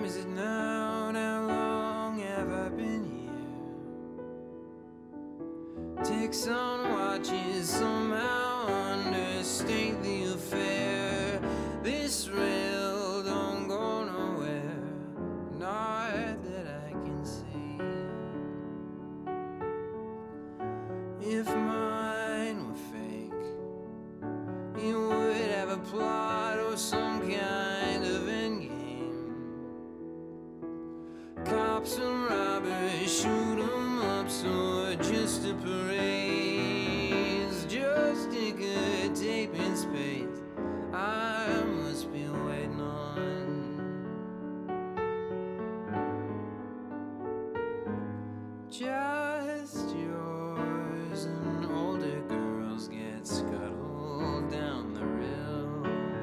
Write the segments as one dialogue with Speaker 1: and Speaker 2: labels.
Speaker 1: is it now? And how long have I been here? Ticks on watches somehow understate the affair. This rail don't go nowhere, not that I can see. If mine were fake, it would have a plot or some kind of endgame. Cops and robbers shoot 'em up, so just a parade, just a good tape in space I must be waiting on. Just yours and older girls get scuttled down the rail.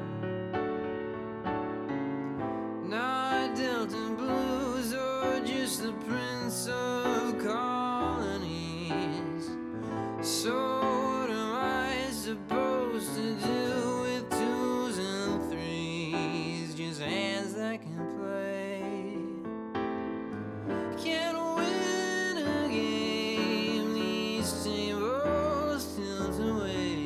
Speaker 1: Not Delta Blues or just the Prince of Colonies. So what am I supposed to do with twos and threes? Just hands that can play. Can't win a game, these tables tilt away.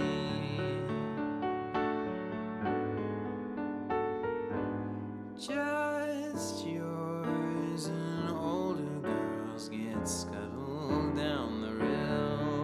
Speaker 1: Just yours and older girls get scuttled down the rail.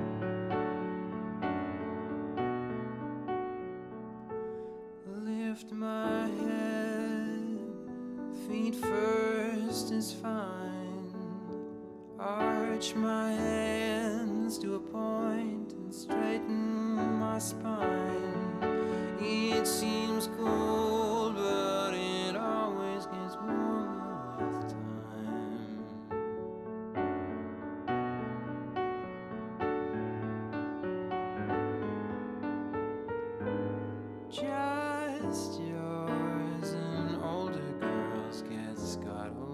Speaker 1: Lift my head, feet first is fine. Arch my hands to a point and straighten my spine. It seems cold, but it always gets warmer with time. Just yours and older girls get scuttled